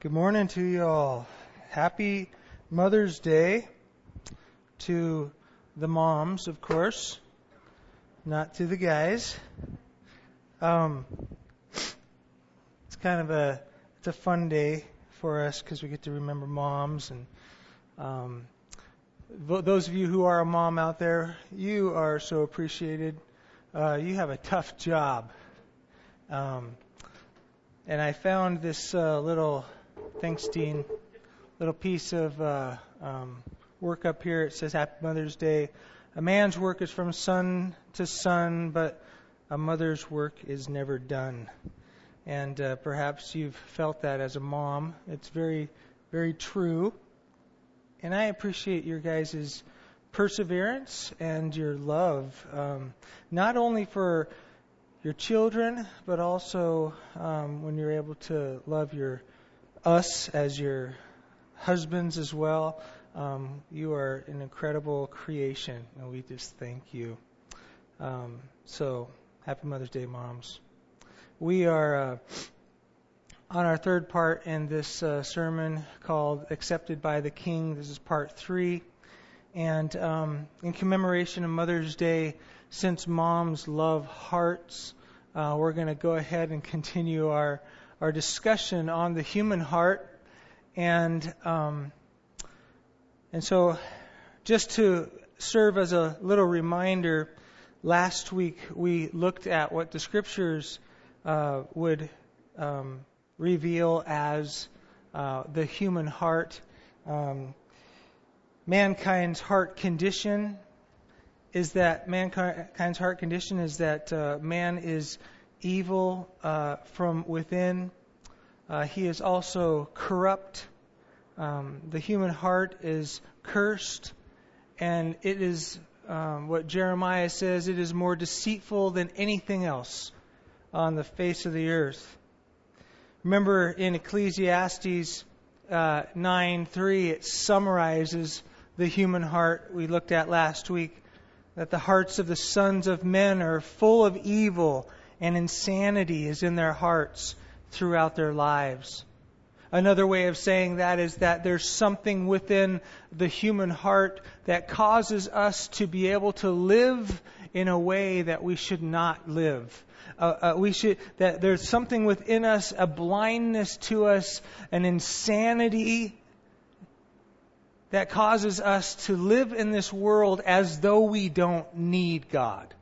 Good morning to you all. Happy Mother's Day to the moms, of course, not to the guys. It's kind of it's a fun day for us because we get to remember moms, and those of you who are a mom out there, you are so appreciated. You have a tough job. And I found this little, thanks Dean, little piece of work up here. It says Happy Mother's Day. A man's work is from sun to sun, but a mother's work is never done. And perhaps you've felt that as a mom. It's very, very true. And I appreciate your guys' perseverance and your love, not only for your children, but also when you're able to love us as your husbands as well. You are an incredible creation, and we just thank you. So, Happy Mother's Day, moms. We are on our third part in this sermon called Accepted by the King. This is part 3. And in commemoration of Mother's Day, since moms love hearts, we're going to go ahead and continue our discussion on the human heart. And so just to serve as a little reminder, last week we looked at what the Scriptures would reveal as the human heart. Mankind's heart condition is that man is evil from within. He is also corrupt. The human heart is cursed, and it is what Jeremiah says, it is more deceitful than anything else on the face of the earth. Remember in Ecclesiastes 9:3, it summarizes the human heart we looked at last week, that the hearts of the sons of men are full of evil, and insanity is in their hearts throughout their lives. Another way of saying that is that there's something within the human heart that causes us to be able to live in a way that we should not live. That there's something within us, a blindness to us, an insanity that causes us to live in this world as though we don't need God.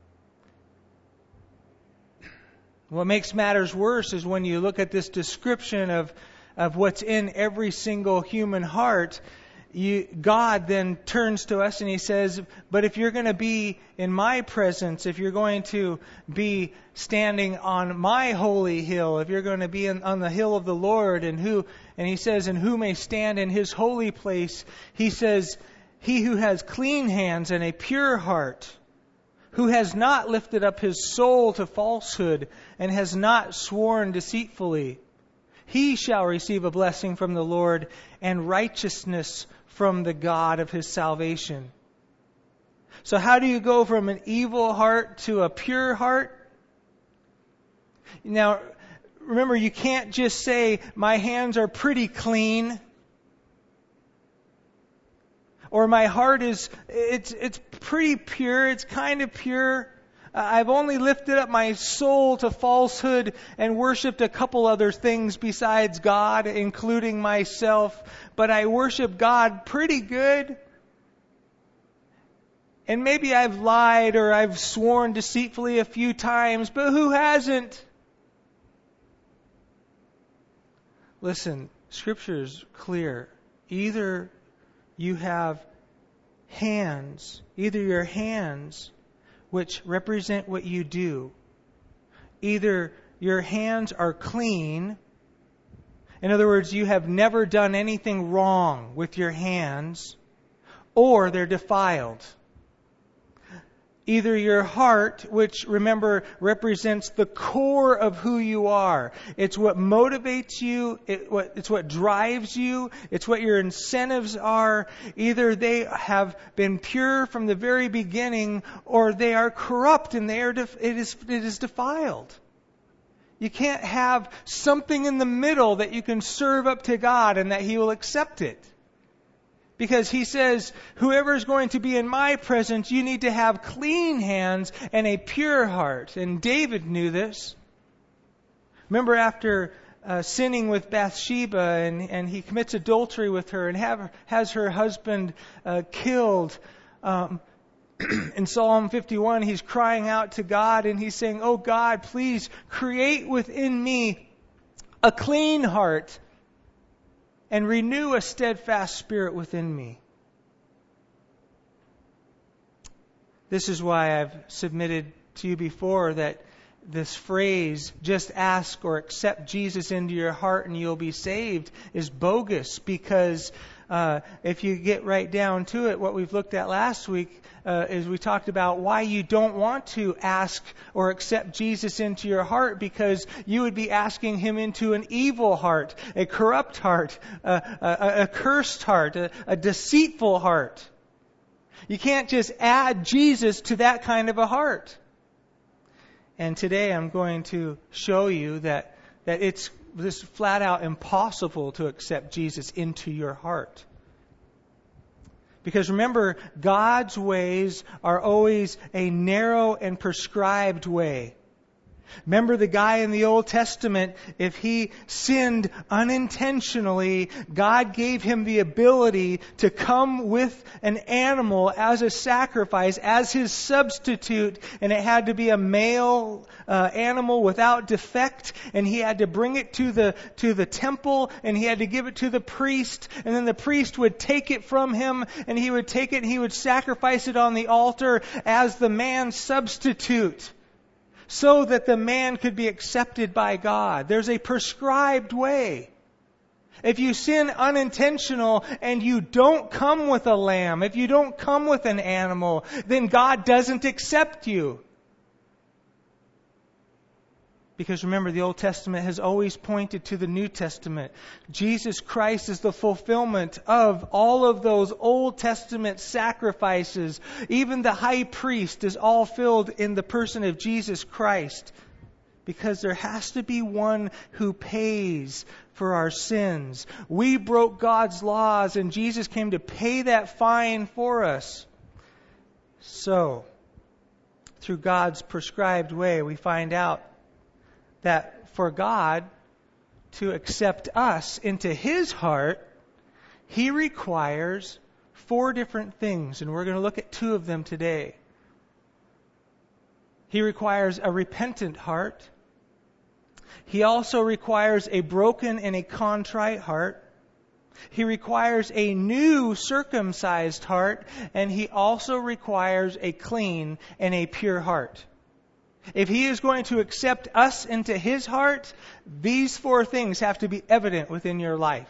What makes matters worse is when you look at this description of what's in every single human heart, God then turns to us and He says, but if you're going to be in my presence, if you're going to be standing on my holy hill, if you're going to be on the hill of the Lord, and He says, and who may stand in His holy place, He says, he who has clean hands and a pure heart, who has not lifted up his soul to falsehood and has not sworn deceitfully, he shall receive a blessing from the Lord and righteousness from the God of his salvation. So how do you go from an evil heart to a pure heart? Now, remember, you can't just say, my hands are pretty clean, or my heart it's pretty pure, it's kind of pure. I've only lifted up my soul to falsehood and worshipped a couple other things besides God, including myself, but I worship God pretty good. And maybe I've lied or I've sworn deceitfully a few times, but who hasn't? Listen, Scripture is clear. Either you have hands, either your hands, which represent what you do. Either your hands are clean, in other words, you have never done anything wrong with your hands, or they're defiled. Either your heart, which, remember, represents the core of who you are. It's what motivates you. It's what drives you. It's what your incentives are. Either they have been pure from the very beginning, or they are corrupt and it is defiled. You can't have something in the middle that you can serve up to God and that He will accept it. Because He says, whoever is going to be in my presence, you need to have clean hands and a pure heart. And David knew this. Remember after sinning with Bathsheba and he commits adultery with her and has her husband killed. In Psalm 51, he's crying out to God and he's saying, "Oh God, please create within me a clean heart and renew a steadfast spirit within me." This is why I've submitted to you before that this phrase, just ask or accept Jesus into your heart and you'll be saved, is bogus, because if you get right down to it, what we've looked at last week is we talked about why you don't want to ask or accept Jesus into your heart, because you would be asking Him into an evil heart, a corrupt heart, a cursed heart, a deceitful heart. You can't just add Jesus to that kind of a heart. And today I'm going to show you that it's this flat out impossible to accept Jesus into your heart. Because remember, God's ways are always a narrow and prescribed way. Remember the guy in the Old Testament, if he sinned unintentionally, God gave him the ability to come with an animal as a sacrifice, as his substitute, and it had to be a male animal without defect, and he had to bring it to the temple, and he had to give it to the priest, and then the priest would take it from him, and he would take it and he would sacrifice it on the altar as the man's substitute, so that the man could be accepted by God. There's a prescribed way. If you sin unintentional and you don't come with a lamb, if you don't come with an animal, then God doesn't accept you. Because remember, the Old Testament has always pointed to the New Testament. Jesus Christ is the fulfillment of all of those Old Testament sacrifices. Even the high priest is all filled in the person of Jesus Christ. Because there has to be one who pays for our sins. We broke God's laws and Jesus came to pay that fine for us. So, through God's prescribed way, we find out that for God to accept us into His heart, He requires 4 different things, and we're going to look at 2 of them today. He requires a repentant heart. He also requires a broken and a contrite heart. He requires a new circumcised heart, and He also requires a clean and a pure heart. If He is going to accept us into His heart, these 4 things have to be evident within your life.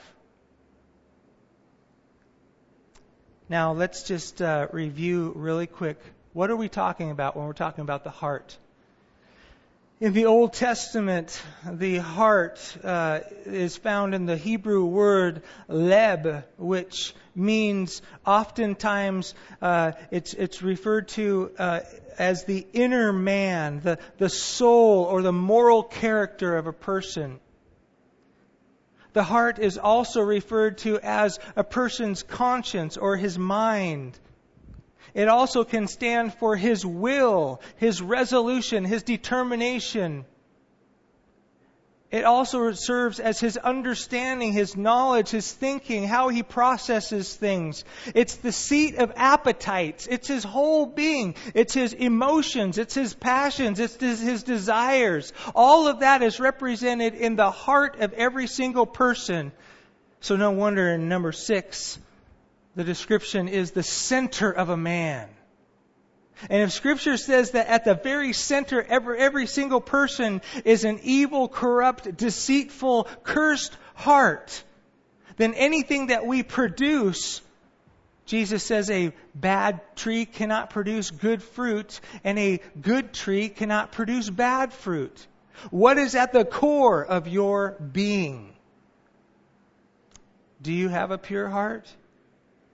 Now, let's just review really quick. What are we talking about when we're talking about the heart? In the Old Testament, the heart is found in the Hebrew word leb, which means oftentimes it's referred to as the inner man, the soul or the moral character of a person. The heart is also referred to as a person's conscience or his mind. It also can stand for his will, his resolution, his determination. It also serves as his understanding, his knowledge, his thinking, how he processes things. It's the seat of appetites. It's his whole being. It's his emotions. It's his passions. It's his desires. All of that is represented in the heart of every single person. So no wonder in number 6, the description is the center of a man. And if Scripture says that at the very center, every single person is an evil, corrupt, deceitful, cursed heart, then anything that we produce, Jesus says a bad tree cannot produce good fruit, and a good tree cannot produce bad fruit. What is at the core of your being? Do you have a pure heart?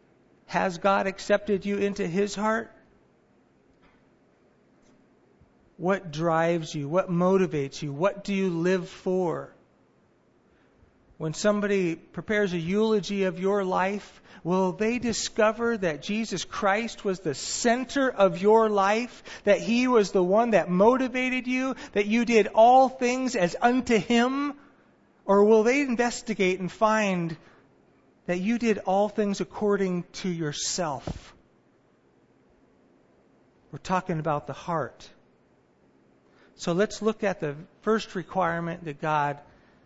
Has God accepted you into His heart? What drives you? What motivates you? What do you live for? When somebody prepares a eulogy of your life, will they discover that Jesus Christ was the center of your life, that He was the one that motivated you, that you did all things as unto Him? Or will they investigate and find that you did all things according to yourself? We're talking about the heart. So let's look at the first requirement that God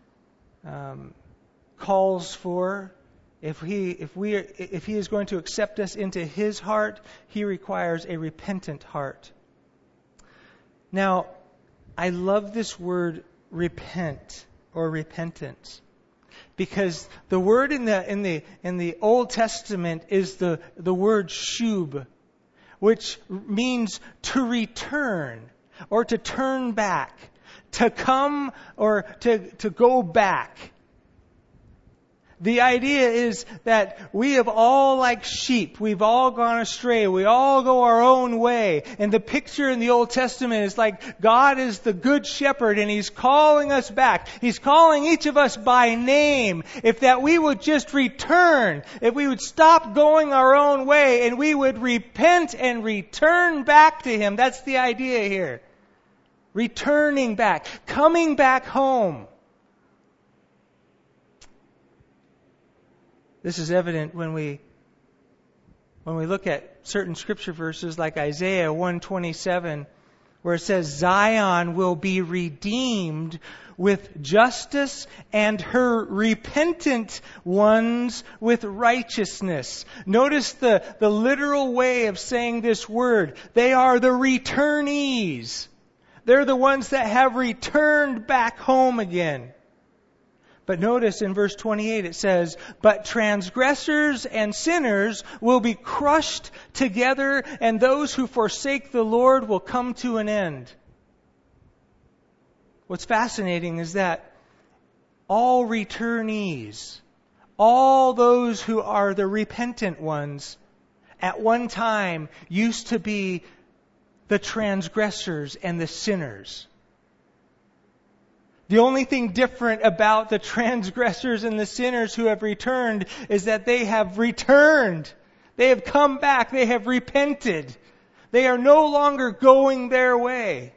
calls for. If He is going to accept us into His heart, He requires a repentant heart. Now, I love this word repent or repentance, because the word in the Old Testament is the word shub, which means to return or to turn back, to come or to go back. The idea is that we have all, like sheep, we've all gone astray. We all go our own way. And the picture in the Old Testament is like God is the good shepherd and He's calling us back. He's calling each of us by name. If that we would just return, if we would stop going our own way and we would repent and return back to Him. That's the idea here. Returning back, coming back home. This is evident when we look at certain scripture verses like Isaiah 1:27, where it says, Zion will be redeemed with justice and her repentant ones with righteousness. Notice the literal way of saying this word. They are the returnees. They're the ones that have returned back home again. But notice in verse 28 it says, but transgressors and sinners will be crushed together, and those who forsake the Lord will come to an end. What's fascinating is that all returnees, all those who are the repentant ones, at one time used to be the transgressors and the sinners. The only thing different about the transgressors and the sinners who have returned is that they have returned. They have come back. They have repented. They are no longer going their way.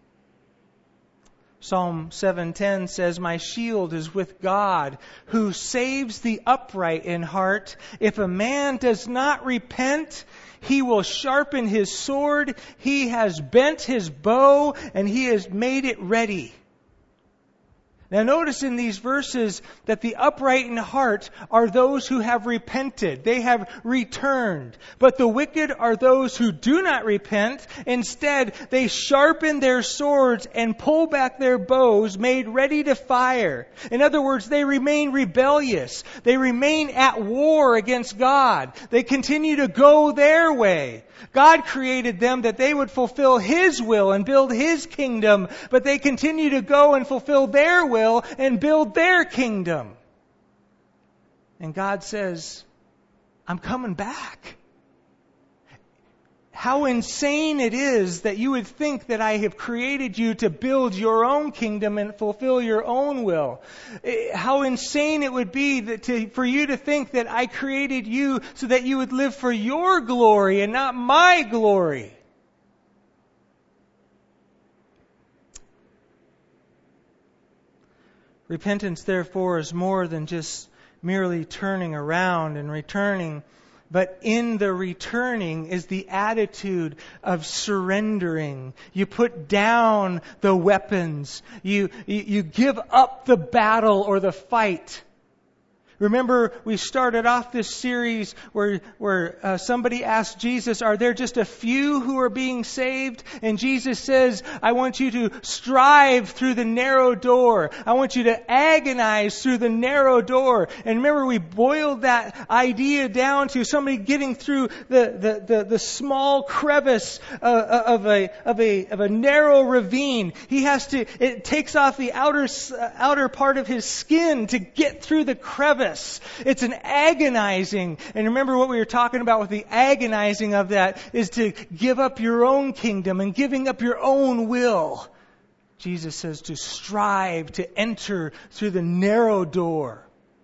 Psalm 7:10 says, my shield is with God, who saves the upright in heart. If a man does not repent, he will sharpen his sword. He has bent his bow, and he has made it ready. Now notice in these verses that the upright in heart are those who have repented. They have returned. But the wicked are those who do not repent. Instead, they sharpen their swords and pull back their bows, made ready to fire. In other words, they remain rebellious. They remain at war against God. They continue to go their way. God created them that they would fulfill His will and build His kingdom, but they continue to go and fulfill their will and build their kingdom. And God says, I'm coming back. How insane it is that you would think that I have created you to build your own kingdom and fulfill your own will. How insane it would be for you to think that I created you so that you would live for your glory and not my glory. Repentance, therefore, is more than just merely turning around and returning. But in the returning is the attitude of surrendering. You put down the weapons. You give up the battle or the fight. Remember, we started off this series where somebody asked Jesus, are there just a few who are being saved? And Jesus says, I want you to strive through the narrow door. I want you to agonize through the narrow door. And remember, we boiled that idea down to somebody getting through the small crevice of a narrow ravine. It takes off the outer part of his skin to get through the crevice. service. It's an agonizing. And remember what we were talking about with the agonizing of that is to give up your own kingdom and giving up your own will. Jesus says to strive to enter through the narrow door.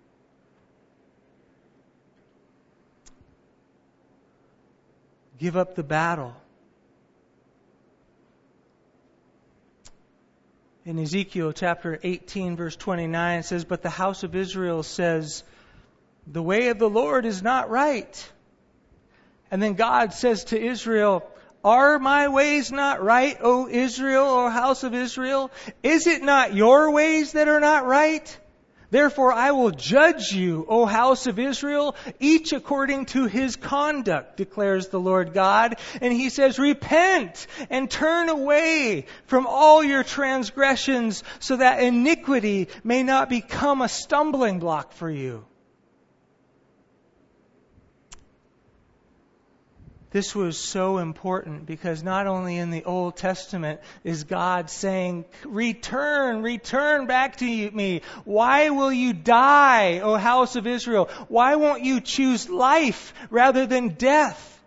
Give up the battle. In Ezekiel chapter 18, verse 29, it says, "But the house of Israel says, the way of the Lord is not right." And then God says to Israel, "Are my ways not right, O Israel, O house of Israel? Is it not your ways that are not right? Therefore I will judge you, O house of Israel, each according to his conduct, declares the Lord God." And He says, repent and turn away from all your transgressions so that iniquity may not become a stumbling block for you. This was so important because not only in the Old Testament is God saying, return back to me. Why will you die, O house of Israel? Why won't you choose life rather than death?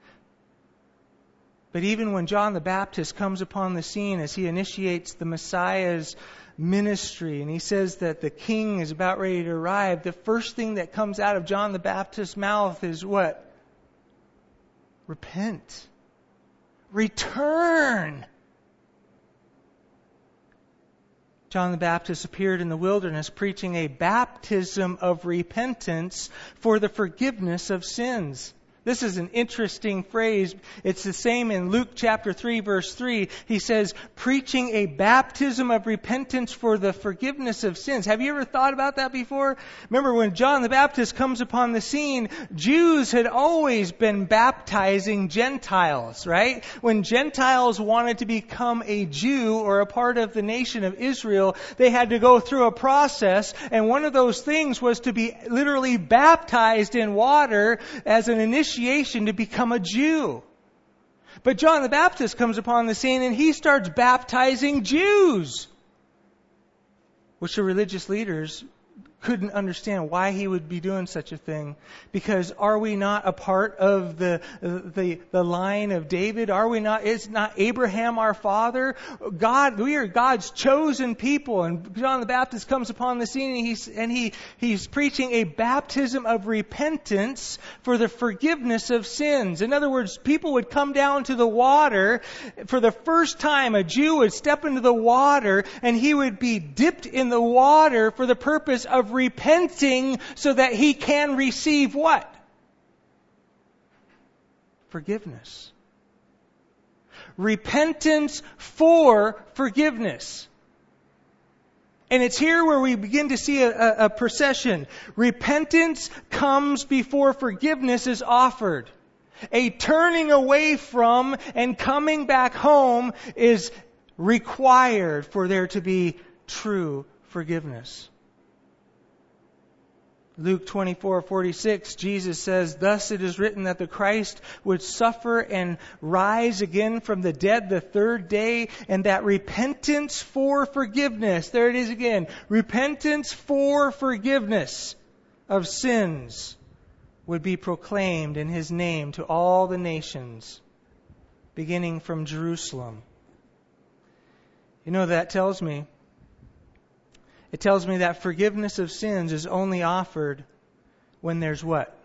But even when John the Baptist comes upon the scene as he initiates the Messiah's ministry and he says that the king is about ready to arrive, the first thing that comes out of John the Baptist's mouth is what? Repent. Return. John the Baptist appeared in the wilderness preaching a baptism of repentance for the forgiveness of sins. This is an interesting phrase. It's the same in Luke chapter 3, verse 3. He says, preaching a baptism of repentance for the forgiveness of sins. Have you ever thought about that before? Remember when John the Baptist comes upon the scene, Jews had always been baptizing Gentiles, right? When Gentiles wanted to become a Jew or a part of the nation of Israel, they had to go through a process, and one of those things was to be literally baptized in water as an initiation to become a Jew. But John the Baptist comes upon the scene and he starts baptizing Jews, which the religious leaders couldn't understand why he would be doing such a thing. Because are we not a part of the line of David? Are we not? Is not Abraham our father? We are God's chosen people. And John the Baptist comes upon the scene and he's preaching a baptism of repentance for the forgiveness of sins. In other words, people would come down to the water. For the first time, a Jew would step into the water and he would be dipped in the water for the purpose of repenting so that he can receive what? Forgiveness. Repentance for forgiveness. And it's here where we begin to see a procession. Repentance comes before forgiveness is offered. A turning away from and coming back home is required for there to be true forgiveness. Luke 24:46, Jesus says, "Thus it is written that the Christ would suffer and rise again from the dead the third day, and that repentance for forgiveness," there it is again, repentance for forgiveness of sins would be proclaimed in His name to all the nations, beginning from Jerusalem. You know, that tells me? It tells me that forgiveness of sins is only offered when there's what?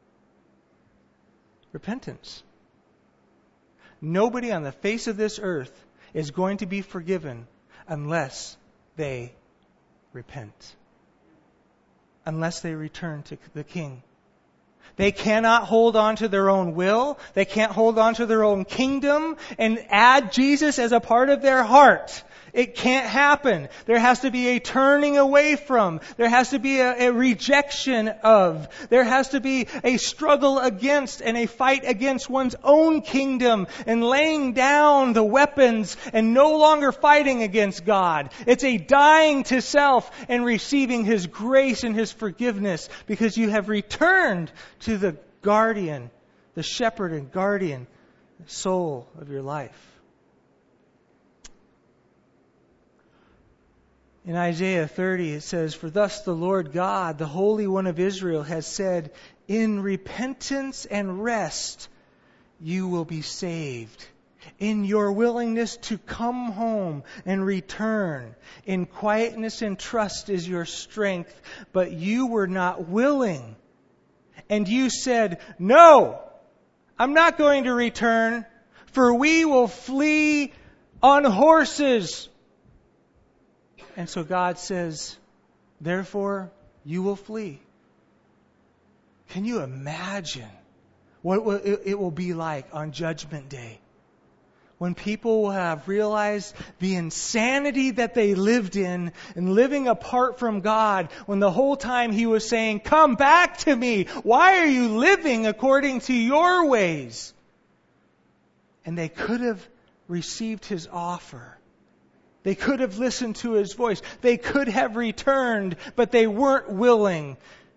Repentance. Nobody on the face of this earth is going to be forgiven unless they repent. Unless they return to the King. They cannot hold on to their own will. They can't hold on to their own kingdom and add Jesus as a part of their heart. It can't happen. There has to be a turning away from. There has to be a rejection of. There has to be a struggle against and a fight against one's own kingdom and laying down the weapons and no longer fighting against God. It's a dying to self and receiving His grace and His forgiveness because you have returned to the guardian, the shepherd and guardian soul of your life. In Isaiah 30 it says, "For thus the Lord God, the Holy One of Israel, has said, in repentance and rest you will be saved. In your willingness to come home and return, in quietness and trust is your strength. But you were not willing. And you said, no, I'm not going to return, for we will flee on horses." And so God says, therefore, you will flee. Can you imagine what it will be like on Judgment Day? When people will have realized the insanity that they lived in and living apart from God, when the whole time He was saying, come back to me. Why are you living according to your ways? And they could have received His offer. They could have listened to His voice. They could have returned, but they weren't willing.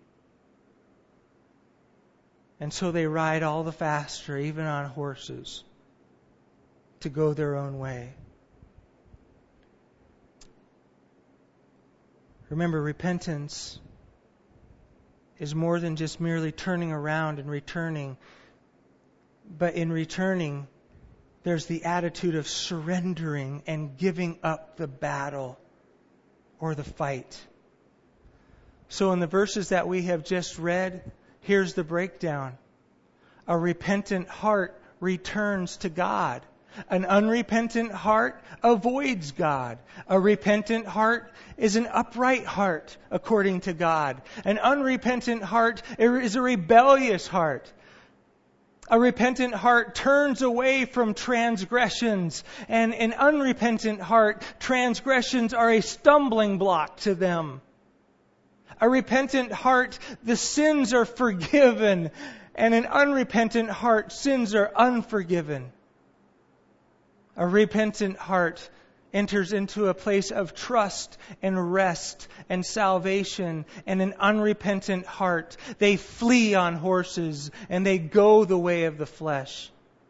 And so they ride all the faster, even on horses, to go their own way. Remember, repentance is more than just merely turning around and returning. But in returning, there's the attitude of surrendering and giving up the battle or the fight. So in the verses that we have just read, here's the breakdown. A repentant heart returns to God. An unrepentant heart avoids God. A repentant heart is an upright heart, according to God. An unrepentant heart is a rebellious heart. A repentant heart turns away from transgressions, and an unrepentant heart, transgressions are a stumbling block to them. A repentant heart, the sins are forgiven, and an unrepentant heart, sins are unforgiven. A repentant heart enters into a place of trust and rest and salvation, and an unrepentant heart, they flee on horses and they go the way of the flesh.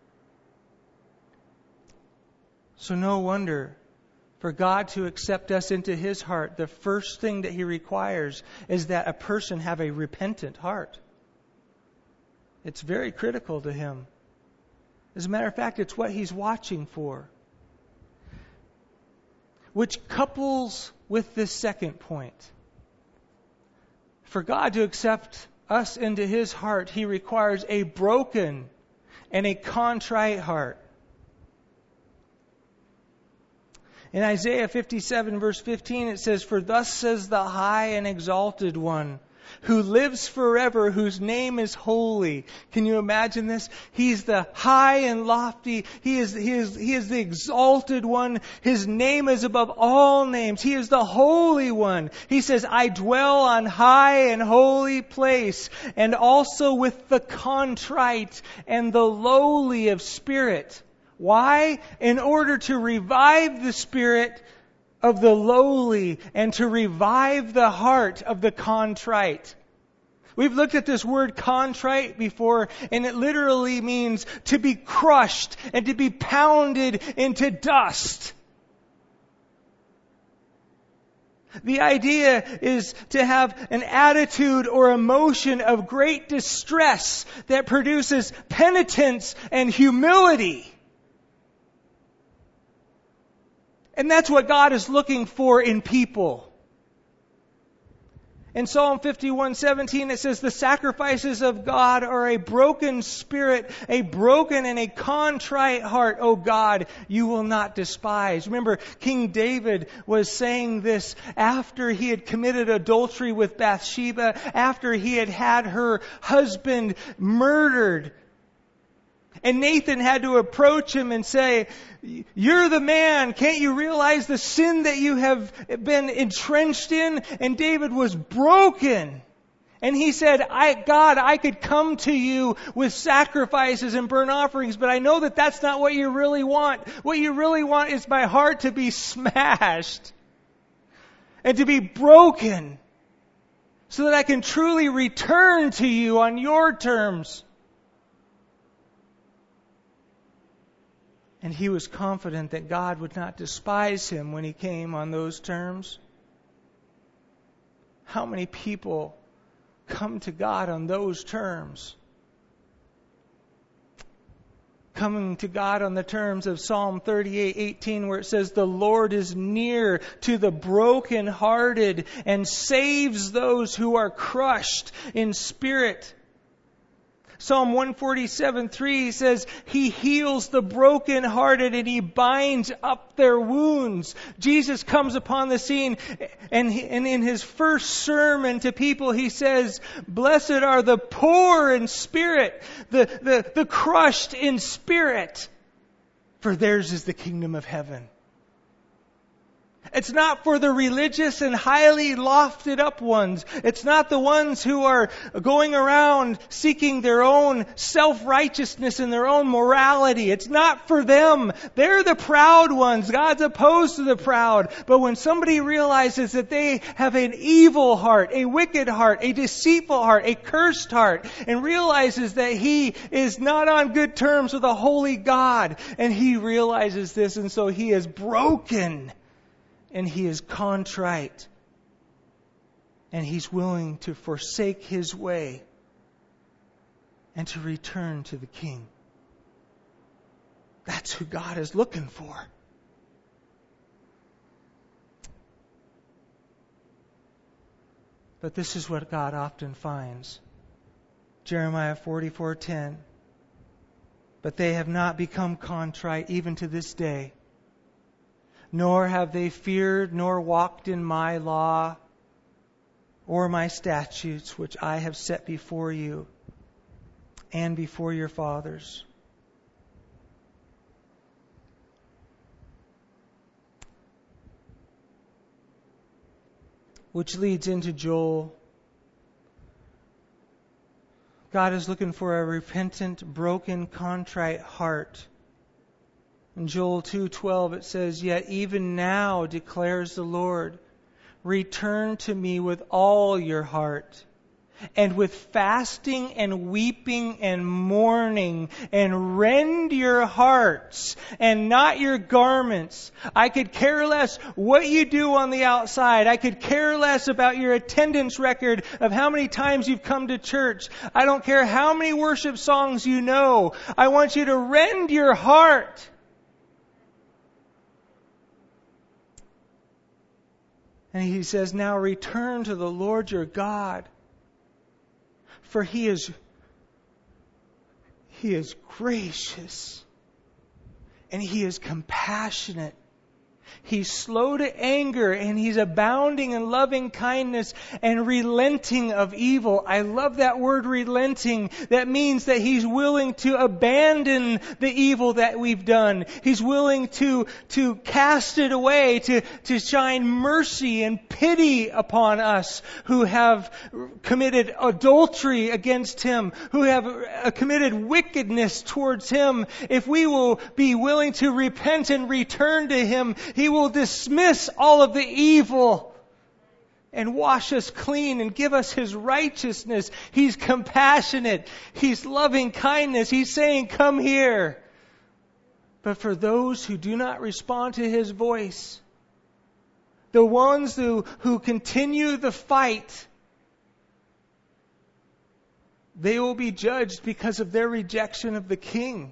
So no wonder for God to accept us into His heart, the first thing that He requires is that a person have a repentant heart. It's very critical to Him. As a matter of fact, it's what He's watching for. Which couples with this second point. For God to accept us into His heart, He requires a broken and a contrite heart. In Isaiah 57 verse 15 it says, "For thus says the high and exalted one, who lives forever, whose name is holy." Can you imagine this? He's the high and lofty. He is the exalted one. His name is above all names. He is the holy one. He says, "I dwell on high and holy place, and also with the contrite and the lowly of spirit." Why? In order to revive the spirit of the lowly and to revive the heart of the contrite. We've looked at this word contrite before, and it literally means to be crushed and to be pounded into dust. The idea is to have an attitude or emotion of great distress that produces penitence and humility. And that's what God is looking for in people. In Psalm 51:17 it says, "The sacrifices of God are a broken spirit, a broken and a contrite heart, O God, you will not despise." Remember, King David was saying this after he had committed adultery with Bathsheba, after he had had her husband murdered. And Nathan had to approach him and say, "You're the man. Can't you realize the sin that you have been entrenched in?" And David was broken. And he said, God, I could come to you with sacrifices and burnt offerings, but I know that that's not what you really want. What you really want is my heart to be smashed and to be broken so that I can truly return to you on your terms. And he was confident that God would not despise him when he came on those terms. How many people come to God on those terms? Coming to God on the terms of Psalm 38:18, where it says, "The Lord is near to the brokenhearted and saves those who are crushed in spirit." Psalm 147:3 says, "He heals the brokenhearted and He binds up their wounds." Jesus comes upon the scene, and in His first sermon to people, He says, "Blessed are the poor in spirit, the crushed in spirit, for theirs is the kingdom of heaven." It's not for the religious and highly lofted up ones. It's not the ones who are going around seeking their own self-righteousness and their own morality. It's not for them. They're the proud ones. God's opposed to the proud. But when somebody realizes that they have an evil heart, a wicked heart, a deceitful heart, a cursed heart, and realizes that he is not on good terms with a holy God, and he realizes this, and so he is broken. And he is contrite. And he's willing to forsake his way and to return to the King. That's who God is looking for. But this is what God often finds. Jeremiah 44:10. "But they have not become contrite even to this day. Nor have they feared nor walked in my law or my statutes, which I have set before you and before your fathers." Which leads into Joel. God is looking for a repentant, broken, contrite heart. In Joel 2:12 it says, "Yet even now, declares the Lord, return to me with all your heart, and with fasting and weeping and mourning, and rend your hearts and not your garments. I could care less what you do on the outside. I could care less about your attendance record of how many times you've come to church. I don't care how many worship songs you know. I want you to rend your heart." And he says, "Now return to the Lord your God, for He is gracious and He is compassionate. He's slow to anger and He's abounding in loving kindness and relenting of evil." I love that word, relenting. That means that He's willing to abandon the evil that we've done. He's willing to cast it away, to shine mercy and pity upon us who have committed adultery against Him, who have committed wickedness towards Him. If we will be willing to repent and return to Him, He will dismiss all of the evil and wash us clean and give us His righteousness. He's compassionate. He's loving kindness. He's saying, "Come here." But for those who do not respond to His voice, the ones who continue the fight, they will be judged because of their rejection of the King.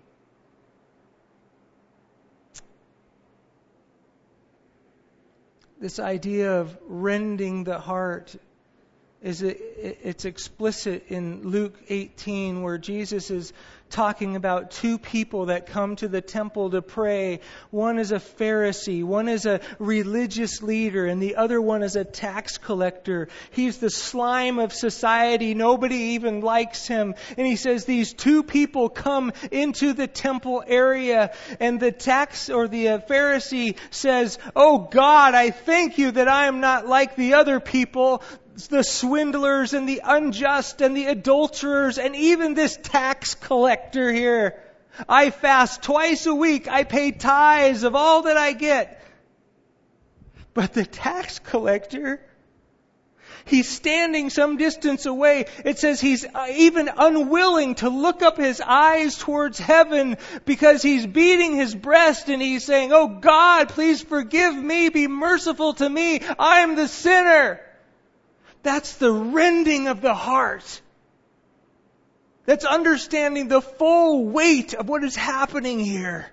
This idea of rending the heart it's explicit in Luke 18, where Jesus is talking about two people that come to the temple to pray. One is a Pharisee, one is a religious leader, and the other one is a tax collector. He's the slime of society. Nobody even likes him. And he says these two people come into the temple area, and the Pharisee says, "Oh God, I thank you that I am not like the other people, the swindlers and the unjust and the adulterers and even this tax collector here. I fast twice a week. I pay tithes of all that I get." But the tax collector, he's standing some distance away. It says he's even unwilling to look up his eyes towards heaven because he's beating his breast and he's saying, "Oh God, please forgive me. Be merciful to me. I am the sinner." That's the rending of the heart. That's understanding the full weight of what is happening here.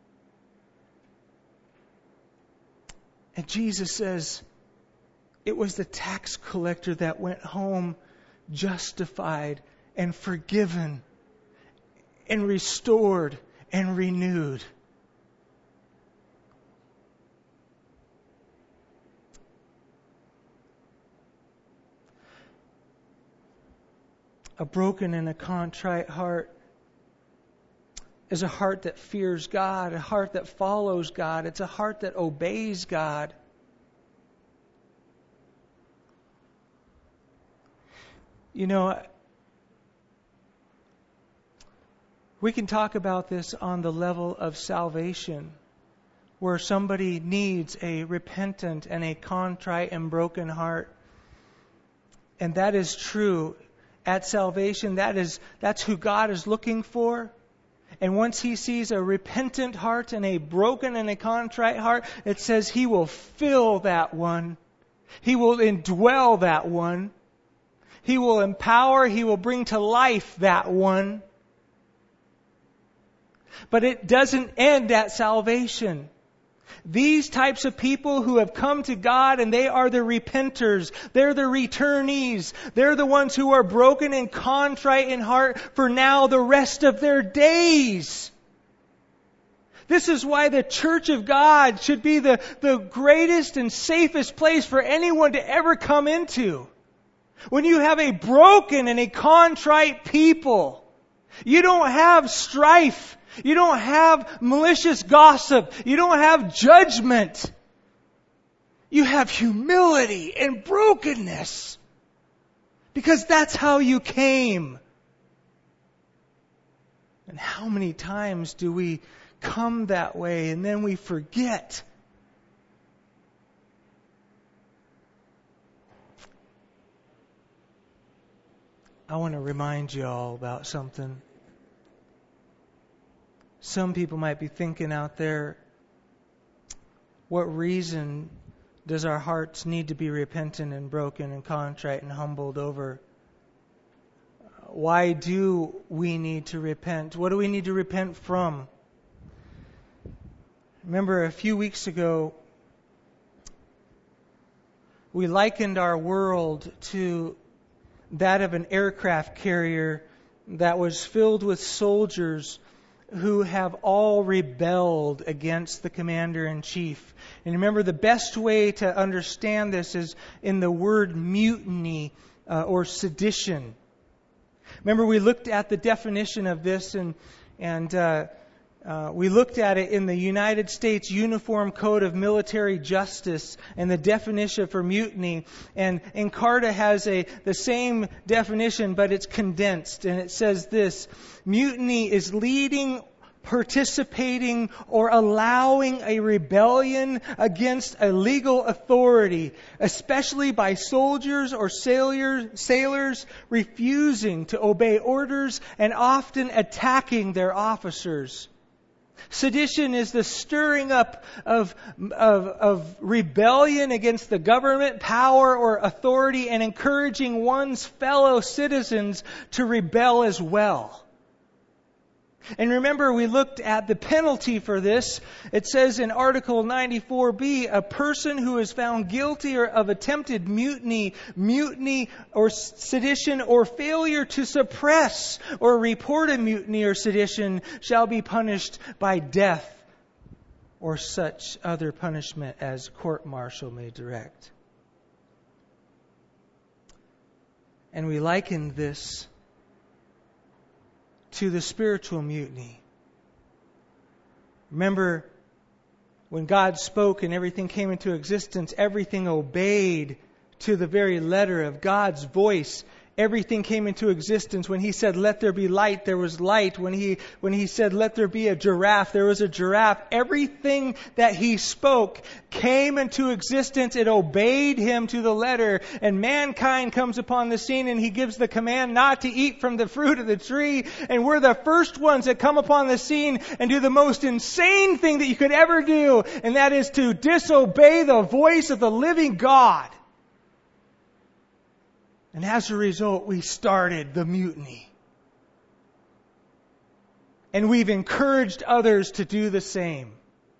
And Jesus says, it was the tax collector that went home justified and forgiven and restored and renewed. A broken and a contrite heart is a heart that fears God, a heart that follows God. It's a heart that obeys God. You know, we can talk about this on the level of salvation, where somebody needs a repentant and a contrite and broken heart. And that is true. At salvation, that's who God is looking for. And once He sees a repentant heart and a broken and a contrite heart, it says He will fill that one. He will indwell that one. He will empower, He will bring to life that one. But it doesn't end at salvation. These types of people who have come to God, and they are the repenters. They're the returnees. They're the ones who are broken and contrite in heart for now the rest of their days. This is why the church of God should be the greatest and safest place for anyone to ever come into. When you have a broken and a contrite people, you don't have strife. You don't have malicious gossip. You don't have judgment. You have humility and brokenness. Because that's how you came. And how many times do we come that way and then we forget? I want to remind you all about something. Some people might be thinking out there, what reason does our hearts need to be repentant and broken and contrite and humbled over? Why do we need to repent? What do we need to repent from? Remember a few weeks ago, we likened our world to that of an aircraft carrier that was filled with soldiers who have all rebelled against the commander-in-chief. And remember, the best way to understand this is in the word mutiny or sedition. Remember, we looked at the definition of this, and we looked at it in the United States Uniform Code of Military Justice and the definition for mutiny. And Encarta has the same definition, but it's condensed. And it says this: mutiny is leading, participating, or allowing a rebellion against a legal authority, especially by soldiers or sailors refusing to obey orders and often attacking their officers. Sedition is the stirring up of rebellion against the government, power, or authority, and encouraging one's fellow citizens to rebel as well. And remember, we looked at the penalty for this. It says in Article 94B, a person who is found guilty of attempted mutiny or sedition, or failure to suppress or report a mutiny or sedition shall be punished by death or such other punishment as court-martial may direct. And we likened this to the spiritual mutiny. Remember, when God spoke and everything came into existence, everything obeyed to the very letter of God's voice. Everything came into existence. When He said, "Let there be light," there was light. When He said, "Let there be a giraffe," there was a giraffe. Everything that He spoke came into existence. It obeyed Him to the letter. And mankind comes upon the scene, and He gives the command not to eat from the fruit of the tree. And we're the first ones that come upon the scene and do the most insane thing that you could ever do, and that is to disobey the voice of the living God. And as a result, we started the mutiny. And we've encouraged others to do the same.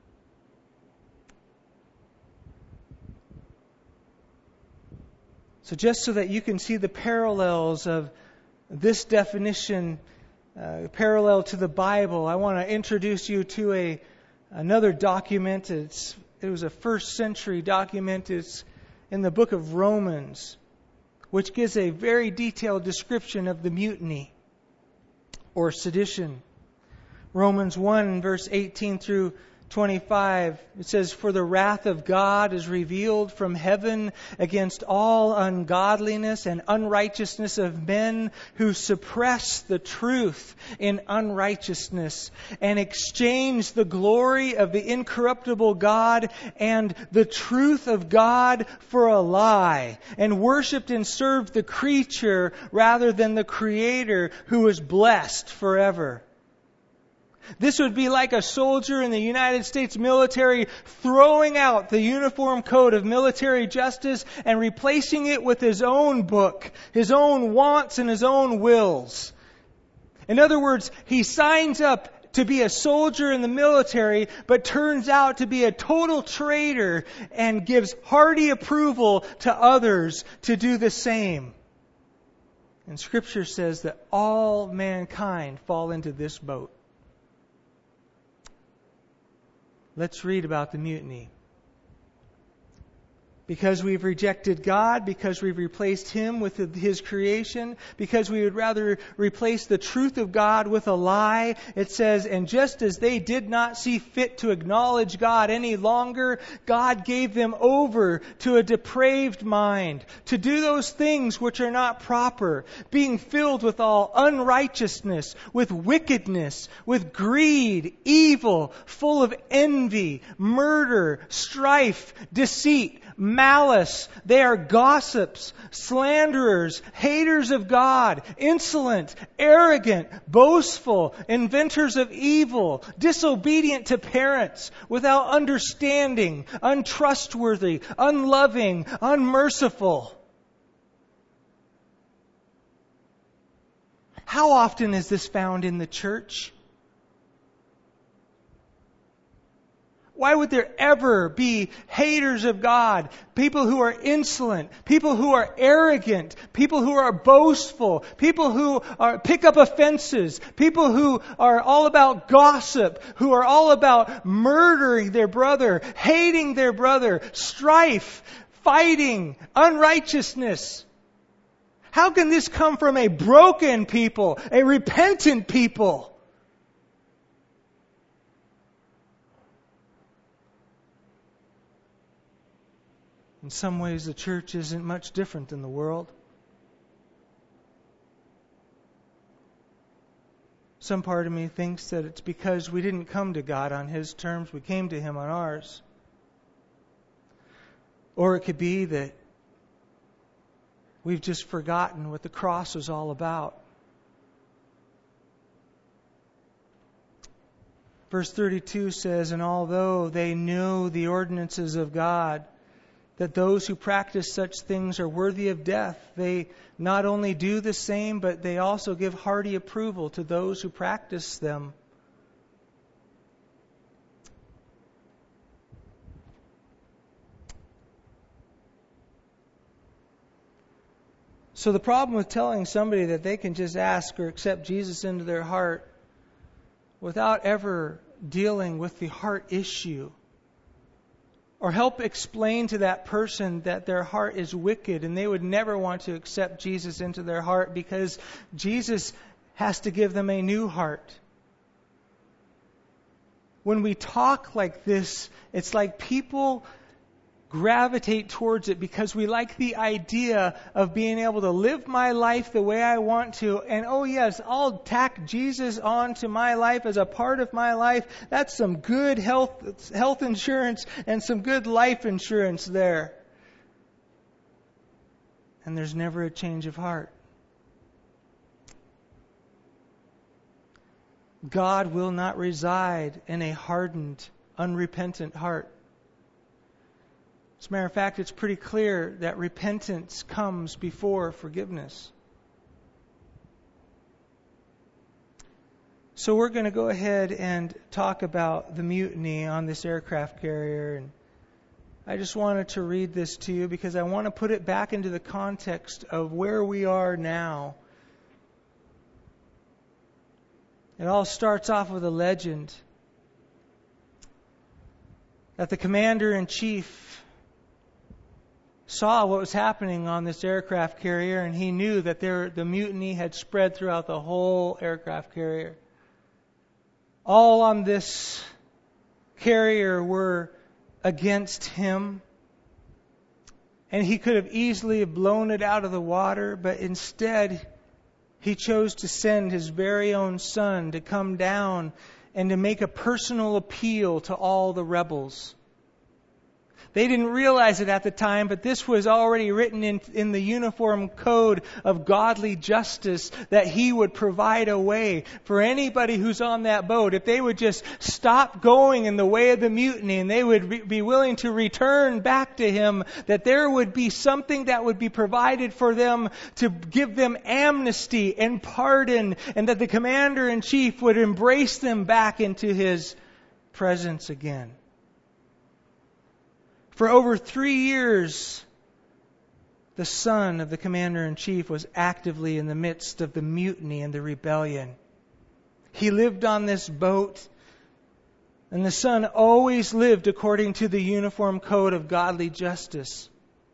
So just so that you can see the parallels of this definition, parallel to the Bible, I want to introduce you to another document. It was a first century document. It's in the book of Romans, which gives a very detailed description of the mutiny or sedition. Romans 1, verse 18 through 25, it says, "For the wrath of God is revealed from heaven against all ungodliness and unrighteousness of men who suppress the truth in unrighteousness and exchange the glory of the incorruptible God and the truth of God for a lie, and worshipped and served the creature rather than the Creator, who is blessed forever." This would be like a soldier in the United States military throwing out the uniform code of military justice and replacing it with his own book, his own wants and his own wills. In other words, he signs up to be a soldier in the military, but turns out to be a total traitor and gives hearty approval to others to do the same. And Scripture says that all mankind fall into this boat. Let's read about the mutiny. Because we've rejected God, because we've replaced Him with His creation, because we would rather replace the truth of God with a lie, it says, "And just as they did not see fit to acknowledge God any longer, God gave them over to a depraved mind, to do those things which are not proper, being filled with all unrighteousness, with wickedness, with greed, evil, full of envy, murder, strife, deceit, malice. They are gossips, slanderers, haters of God, insolent, arrogant, boastful, inventors of evil, disobedient to parents, without understanding, untrustworthy, unloving, unmerciful." How often is this found in the church? Why would there ever be haters of God, people who are insolent, people who are arrogant, people who are boastful, people who pick up offenses, people who are all about gossip, who are all about murdering their brother, hating their brother, strife, fighting, unrighteousness? How can this come from a broken people, a repentant people? In some ways, the church isn't much different than the world. Some part of me thinks that it's because we didn't come to God on His terms, we came to Him on ours. Or it could be that we've just forgotten what the cross was all about. Verse 32 says, "And although they know the ordinances of God, that those who practice such things are worthy of death, they not only do the same, but they also give hearty approval to those who practice them." So the problem with telling somebody that they can just ask or accept Jesus into their heart without ever dealing with the heart issue, or help explain to that person that their heart is wicked and they would never want to accept Jesus into their heart because Jesus has to give them a new heart. When we talk like this, it's like people gravitate towards it because we like the idea of being able to live my life the way I want to. And oh yes, I'll tack Jesus onto my life as a part of my life. That's some good health insurance and some good life insurance there. And there's never a change of heart. God will not reside in a hardened, unrepentant heart. As a matter of fact, it's pretty clear that repentance comes before forgiveness. So we're going to go ahead and talk about the mutiny on this aircraft carrier. And I just wanted to read this to you because I want to put it back into the context of where we are now. It all starts off with a legend that the commander-in-chief saw what was happening on this aircraft carrier, and he knew that the mutiny had spread throughout the whole aircraft carrier. All on this carrier were against him, and he could have easily blown it out of the water, but instead he chose to send his very own son to come down and to make a personal appeal to all the rebels. They didn't realize it at the time, but this was already written in the uniform code of godly justice, that he would provide a way for anybody who's on that boat. If they would just stop going in the way of the mutiny and they would be willing to return back to him, that there would be something that would be provided for them to give them amnesty and pardon, and that the commander-in-chief would embrace them back into his presence again. For over 3 years, the son of the commander-in-chief was actively in the midst of the mutiny and the rebellion. He lived on this boat, and the son always lived according to the uniform code of godly justice.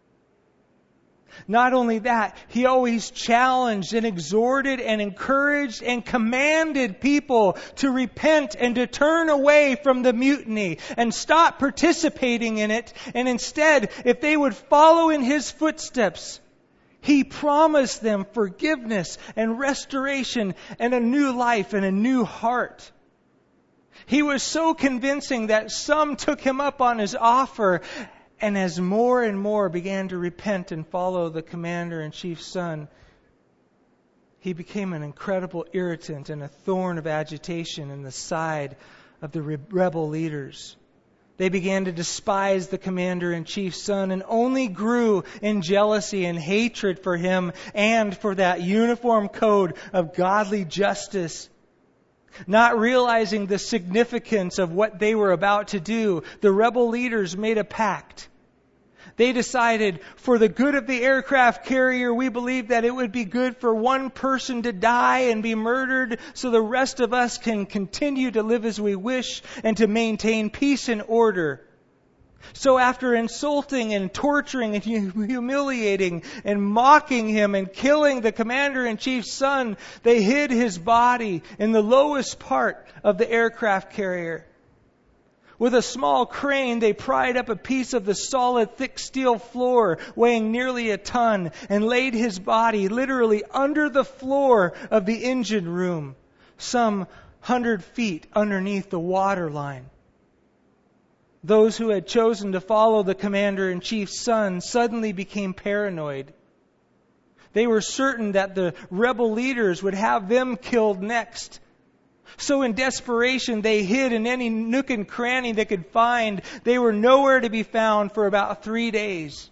Not only that, he always challenged and exhorted and encouraged and commanded people to repent and to turn away from the mutiny and stop participating in it. And instead, if they would follow in his footsteps, he promised them forgiveness and restoration and a new life and a new heart. He was so convincing that some took him up on his offer. And as more and more began to repent and follow the commander-in-chief's son, he became an incredible irritant and a thorn of agitation in the side of the rebel leaders. They began to despise the commander-in-chief's son and only grew in jealousy and hatred for him and for that uniform code of godly justice. Not realizing the significance of what they were about to do, the rebel leaders made a pact. They decided, for the good of the aircraft carrier, we believe that it would be good for one person to die and be murdered so the rest of us can continue to live as we wish and to maintain peace and order. So after insulting and torturing and humiliating and mocking him and killing the commander-in-chief's son, they hid his body in the lowest part of the aircraft carrier. With a small crane, they pried up a piece of the solid, thick steel floor weighing nearly a ton and laid his body literally under the floor of the engine room, some 100 feet underneath the water line. Those who had chosen to follow the commander-in-chief's son suddenly became paranoid. They were certain that the rebel leaders would have them killed next. So in desperation, they hid in any nook and cranny they could find. They were nowhere to be found for about 3 days.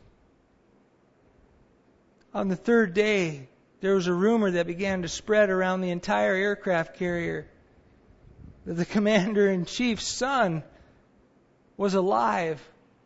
On the third day, there was a rumor that began to spread around the entire aircraft carrier that the commander-in-chief's son was alive.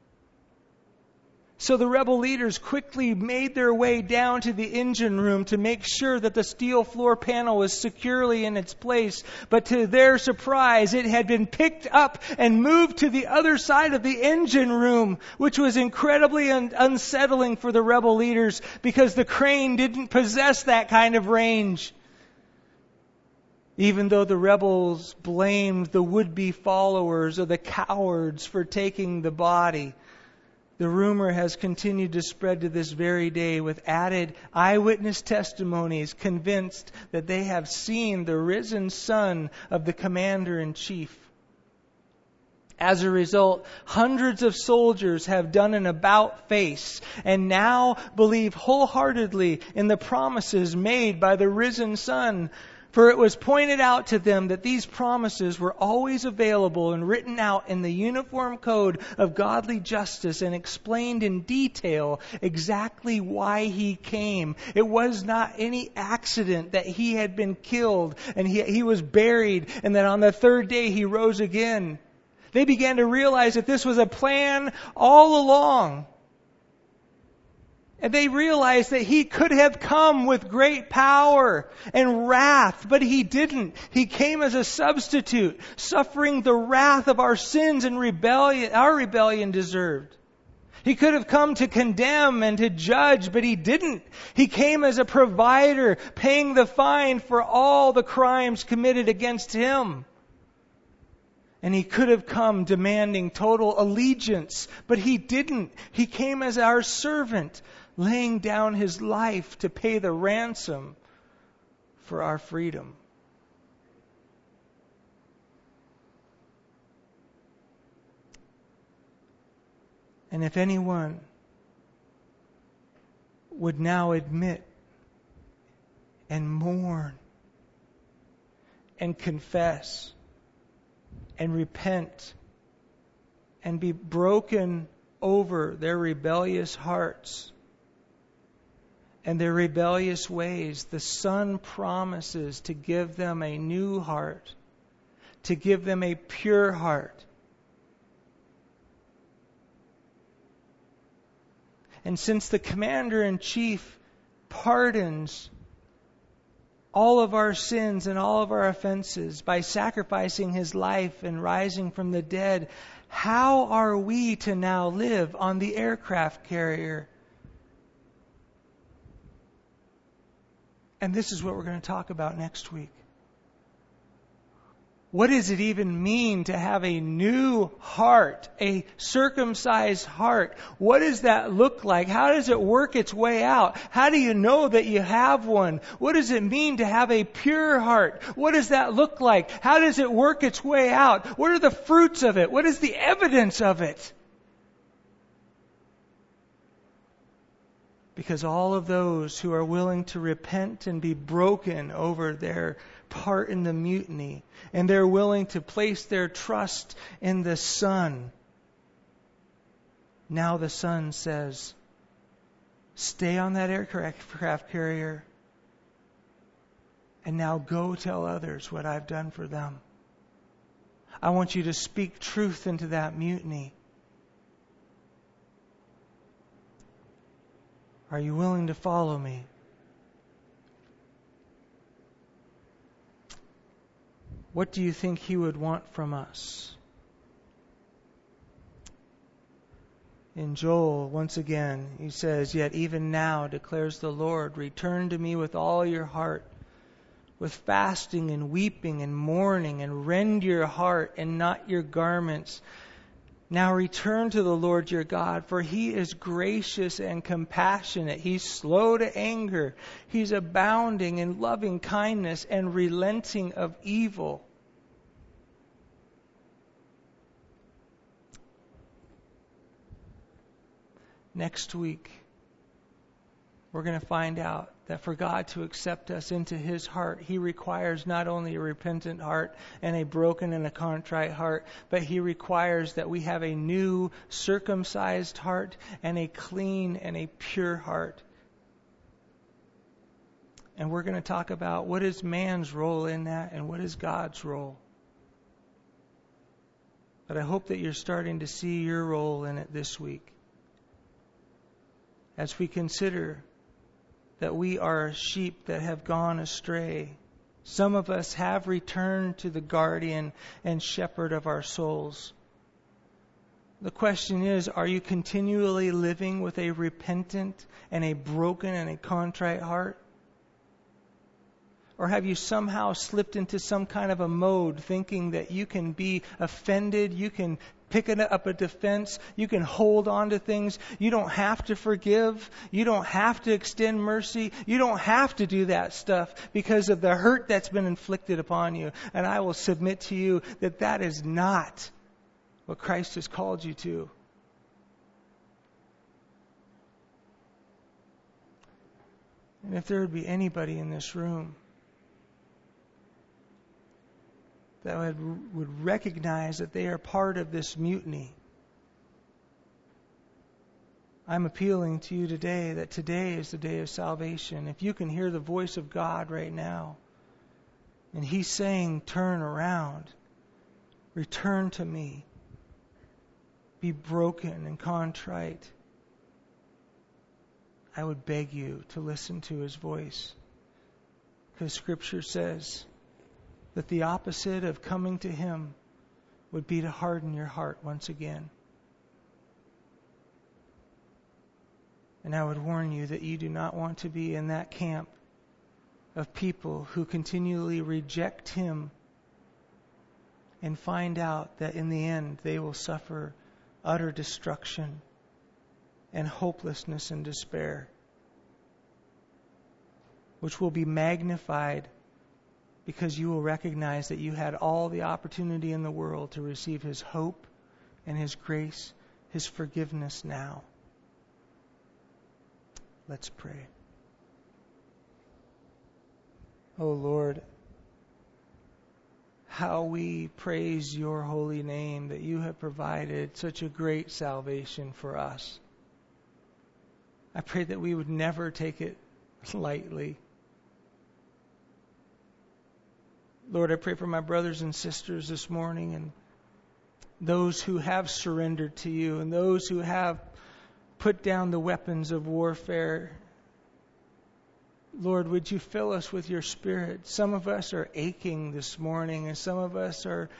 So the rebel leaders quickly made their way down to the engine room to make sure that the steel floor panel was securely in its place. But to their surprise, it had been picked up and moved to the other side of the engine room, which was incredibly unsettling for the rebel leaders because the crane didn't possess that kind of range. Even though the rebels blamed the would-be followers or the cowards for taking the body, the rumor has continued to spread to this very day with added eyewitness testimonies convinced that they have seen the risen son of the commander-in-chief. As a result, hundreds of soldiers have done an about-face and now believe wholeheartedly in the promises made by the risen son. For it was pointed out to them that these promises were always available and written out in the uniform code of godly justice and explained in detail exactly why he came. It was not any accident that he had been killed and he was buried and that on the third day he rose again. They began to realize that this was a plan all along. And they realized that he could have come with great power and wrath, but he didn't. He came as a substitute, suffering the wrath of our sins and rebellion, our rebellion deserved. He could have come to condemn and to judge, but he didn't. He came as a provider, paying the fine for all the crimes committed against him. And he could have come demanding total allegiance, but he didn't. He came as our servant, laying down his life to pay the ransom for our freedom. And if anyone would now admit and mourn and confess and repent and be broken over their rebellious hearts and their rebellious ways, the Son promises to give them a new heart, to give them a pure heart. And since the Commander-in-Chief pardons all of our sins and all of our offenses by sacrificing his life and rising from the dead, how are we to now live on the aircraft carrier? And this is what we're going to talk about next week. What does it even mean to have a new heart, a circumcised heart? What does that look like? How does it work its way out? How do you know that you have one? What does it mean to have a pure heart? What does that look like? How does it work its way out? What are the fruits of it? What is the evidence of it? Because all of those who are willing to repent and be broken over their part in the mutiny, and they're willing to place their trust in the Son, now the Son says, stay on that aircraft carrier, and now go tell others what I've done for them. I want you to speak truth into that mutiny. Are you willing to follow me? What do you think he would want from us? In Joel, once again, he says, yet even now, declares the Lord, return to me with all your heart, with fasting and weeping and mourning, and rend your heart and not your garments. Now return to the Lord your God, for he is gracious and compassionate. He's slow to anger. He's abounding in loving kindness and relenting of evil. Next week, we're going to find out that for God to accept us into his heart, he requires not only a repentant heart and a broken and a contrite heart, but he requires that we have a new circumcised heart and a clean and a pure heart. And we're going to talk about what is man's role in that and what is God's role. But I hope that you're starting to see your role in it this week. As we consider that we are sheep that have gone astray. Some of us have returned to the guardian and shepherd of our souls. The question is, are you continually living with a repentant and a broken and a contrite heart? Or have you somehow slipped into some kind of a mode thinking that you can be offended, you can pick up a defense, you can hold on to things, you don't have to forgive, you don't have to extend mercy, you don't have to do that stuff because of the hurt that's been inflicted upon you. And I will submit to you that that is not what Christ has called you to. And if there would be anybody in this room that would recognize that they are part of this mutiny. I'm appealing to you today that today is the day of salvation. If you can hear the voice of God right now, and He's saying, turn around, return to me, be broken and contrite, I would beg you to listen to His voice. Because Scripture says that the opposite of coming to Him would be to harden your heart once again. And I would warn you that you do not want to be in that camp of people who continually reject Him and find out that in the end they will suffer utter destruction and hopelessness and despair, which will be magnified because you will recognize that you had all the opportunity in the world to receive His hope and His grace, His forgiveness now. Let's pray. Oh Lord, how we praise your holy name that you have provided such a great salvation for us. I pray that we would never take it lightly. Lord, I pray for my brothers and sisters this morning and those who have surrendered to you and those who have put down the weapons of warfare. Lord, would you fill us with your Spirit? Some of us are aching this morning, and some of us are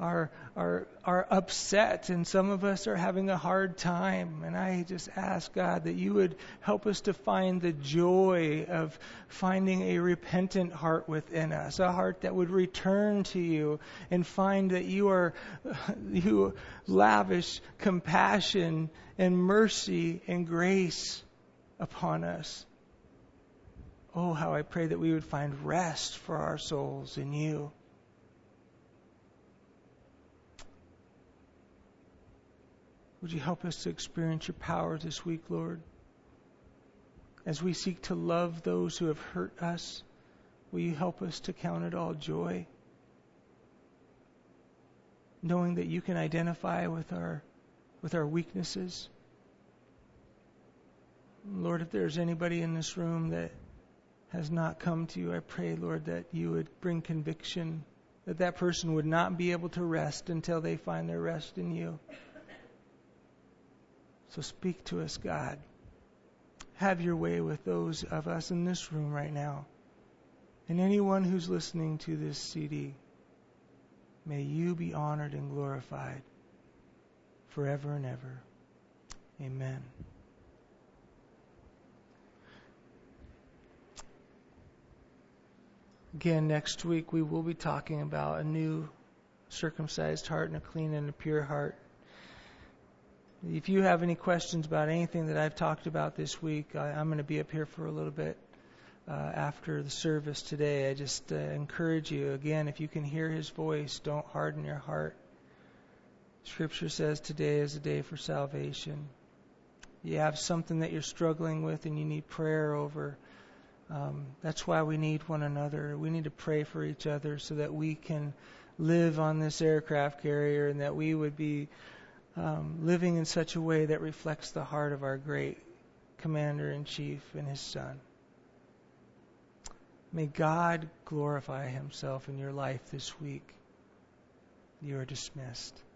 upset, and some of us are having a hard time. And I just ask, God, that you would help us to find the joy of finding a repentant heart within us, a heart that would return to you and find that you lavish compassion and mercy and grace upon us. Oh, how I pray that we would find rest for our souls in you. Would you help us to experience your power this week, Lord? As we seek to love those who have hurt us, will you help us to count it all joy? Knowing that you can identify with our weaknesses. Lord, if there's anybody in this room that has not come to you, I pray, Lord, that you would bring conviction, that that person would not be able to rest until they find their rest in you. So speak to us, God. Have your way with those of us in this room right now. And anyone who's listening to this CD, may you be honored and glorified forever and ever. Amen. Again, next week we will be talking about a new circumcised heart and a clean and a pure heart. If you have any questions about anything that I've talked about this week, I'm going to be up here for a little bit after the service today. I just encourage you, again, if you can hear His voice, don't harden your heart. Scripture says today is a day for salvation. You have something that you're struggling with and you need prayer over. That's why we need one another. We need to pray for each other so that we can live on this aircraft carrier and that we would be living in such a way that reflects the heart of our great Commander-in-Chief and His Son. May God glorify Himself in your life this week. You are dismissed.